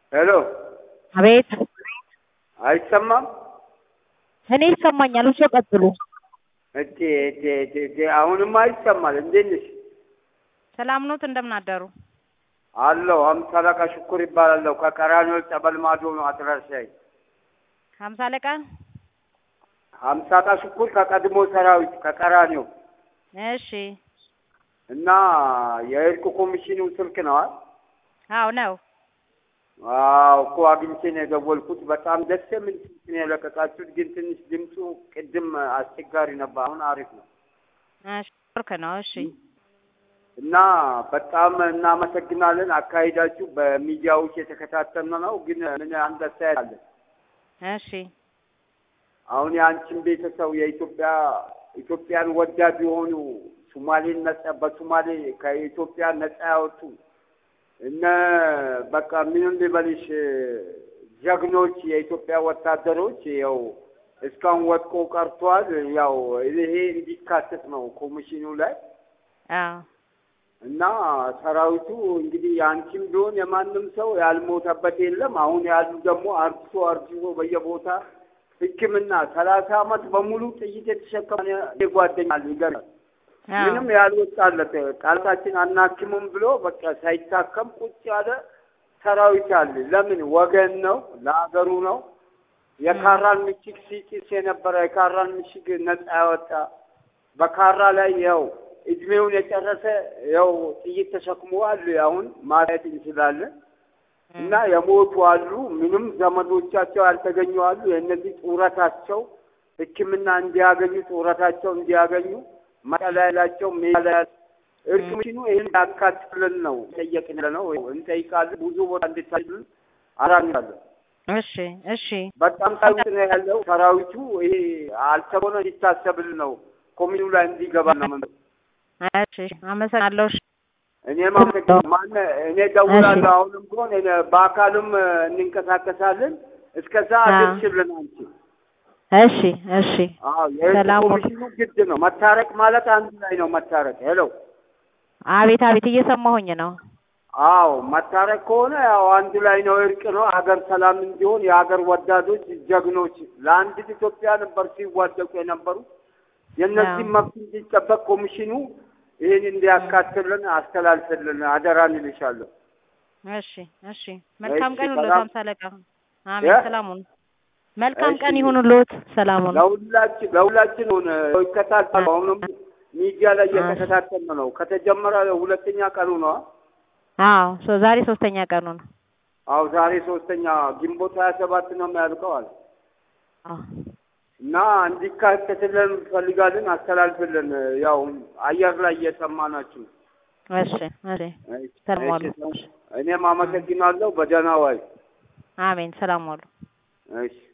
ሄሎ አቤት አይሰማም? እኔ ይሰማኛል። እሺ ቀጥሉ። አሁንም አይሰማል። እንዴት ነሽ? ሰላም ነው? እንደምን አደሩ? አለሁ። ሃምሳ አለቃ ሽኩር ይባላለሁ። ከቀራኒዮ ጸበል ማዶ ነው አድራሻዬ። ሃምሳ አለቃ ሃምሳ አለቃ ሽኩር ከቀድሞ ሰራዊት ከቀራኒዮ። እሺ። እና የእርቅ ኮሚሽኑ ስልክ ነው? አዎ ነው። አዎ እኮ አግኝቼ ነው የደወልኩት። በጣም ደስ የሚል ስልክ ነው የለቀቃችሁት፣ ግን ትንሽ ድምፁ ቅድም አስቸጋሪ ነበር። አሁን አሪፍ ነው። እሺ ወርክ ነው። እሺ። እና በጣም እናመሰግናለን። አካሄዳችሁ በሚዲያዎች የተከታተልን ነው። ግን ምን አንድ አስተያየት አለ። እሺ። አሁን የአንቺን ቤተሰብ ኢትዮጵያን ወዳድ የሆኑ ሶማሌን ነጻ በሶማሌ ከኢትዮጵያ ነጻ ያወጡ እነ በቃ ምንም ልበልሽ ጀግኖች የኢትዮጵያ ወታደሮች ያው እስካሁን ወድቆ ቀርቷል። ያው ይሄ እንዲካተት ነው ኮሚሽኑ ላይ። እና ሰራዊቱ እንግዲህ አንቺም ቢሆን የማንም ሰው ያልሞተበት የለም። አሁን ያሉ ደግሞ አርጅቶ በየቦታ ሕክምና 30 አመት በሙሉ ጥይት የተሸከመ ጓደኛል ይገርም። ምንም ያልወጣለት ቃልታችን አናክምም ብሎ በቃ ሳይታከም ቁጭ ያለ ሰራዊት አለ። ለምን? ወገን ነው፣ ለሀገሩ ነው። የካራን ምሽግ ሲጭስ የነበረ የካራን ምሽግ ነጻ ያወጣ በካራ ላይ ያው እድሜውን የጨረሰ ያው ጥይት ተሸክመዋል። አሁን ማየት እንችላለን። እና የሞቱ አሉ። ምንም ዘመዶቻቸው ያልተገኙ አሉ። የእነዚህ ጡረታቸው ሕክምና እንዲያገኙ ጡረታቸው እንዲያገኙ ማላላቸው ሜላ እርክምሽኑ ይሄን ያካትልን ነው ጠየቅን ነው እንጠይቃለን። ብዙ ቦታ እንድታይልን አራኛለሁ። እሺ በጣም ታውቁ ነው ያለው ሰራዊቱ። ይሄ አልተሆነ እንዲታሰብል ነው ኮሚኒው ላይ እንዲገባ ነው። እሺ አመሰግናለሁ። እኔ ደውላለሁ። አሁንም ቢሆን በአካልም እንንቀሳቀሳለን። እስከዛ አድርሽልን አንቺ። እሺ ሰላም ኮሚሽኑ ግድ ነው። መታረቅ ማለት አንድ ላይ ነው መታረቅ። ሄሎ አቤት እየሰማሁኝ ነው። አዎ መታረቅ ከሆነ ያው አንድ ላይ ነው። እርቅ ነው። ሀገር ሰላም እንዲሆን የሀገር ወዳዶች ጀግኖች ለአንድ ኢትዮጵያ ነበር ሲዋደቁ የነበሩ። የእነዚህ መብት እንዲጠበቅ ኮሚሽኑ ይሄን እንዲያካትልን አስተላልፈልን አደራን ይልሻለሁ። እሺ መልካም ቀን ሁሉ ሃምሳ አለቃ። አሜን። ሰላሙን መልካም ቀን ይሁንልዎት። ሰላሙን ለሁላችን ሆነ ይከታተል። አሁንም ሚዲያ ላይ እየተከታተልን ነው። ከተጀመረ ሁለተኛ ቀኑ ነው። አዎ ዛሬ ሶስተኛ ቀኑ ነው። አዎ ዛሬ ሶስተኛ ግንቦት 27 ነው የሚያልቀው አለ። እና እንዲካተትልን ፈልጋለን። አስተላልፈልን። ያው አየር ላይ እየሰማናችሁ። እሺ ሰላም ዋሉ። እኔም አመሰግናለሁ። በደህና ዋይ። አሜን። ሰላም ዋሉ። እሺ